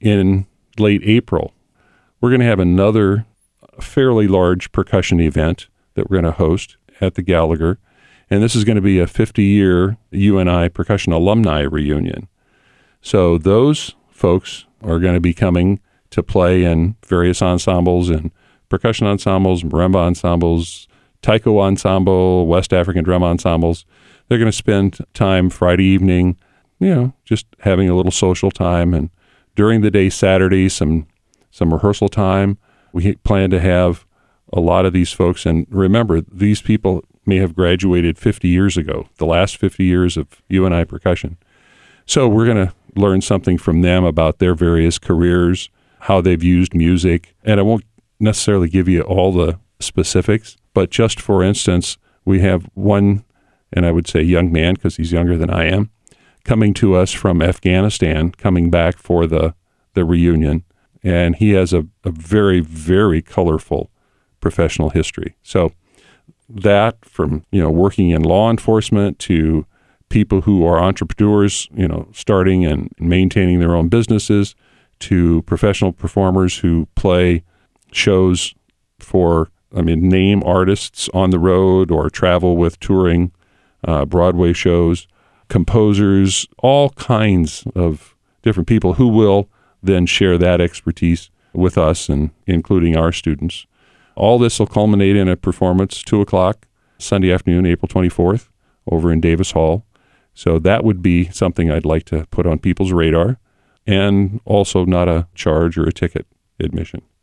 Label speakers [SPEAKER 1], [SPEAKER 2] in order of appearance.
[SPEAKER 1] in late April, we're going to have another fairly large percussion event that we're going to host at the Gallagher. And this is going to be a 50-year UNI percussion alumni reunion. So those folks are going to be coming to play in various ensembles and percussion ensembles, marimba ensembles, taiko ensemble, West African drum ensembles. They're going to spend time Friday evening, just having a little social time. And during the day, Saturday, some rehearsal time. We plan to have a lot of these folks. And remember, these people may have graduated 50 years ago, the last 50 years of UNI percussion. So we're going to learn something from them about their various careers, how they've used music. And I won't necessarily give you all the specifics, but just for instance, we have one, and I would say young man because he's younger than I am, coming to us from Afghanistan, coming back for the reunion. And he has a very, very colorful professional history. So that from, working in law enforcement to people who are entrepreneurs, starting and maintaining their own businesses, to professional performers who play shows for, name artists on the road or travel with touring Broadway shows, composers, all kinds of different people who will then share that expertise with us and including our students. All this will culminate in a performance, 2:00 Sunday afternoon, April 24th, over in Davis Hall. So that would be something I'd like to put on people's radar, and also not a charge or a ticket admission.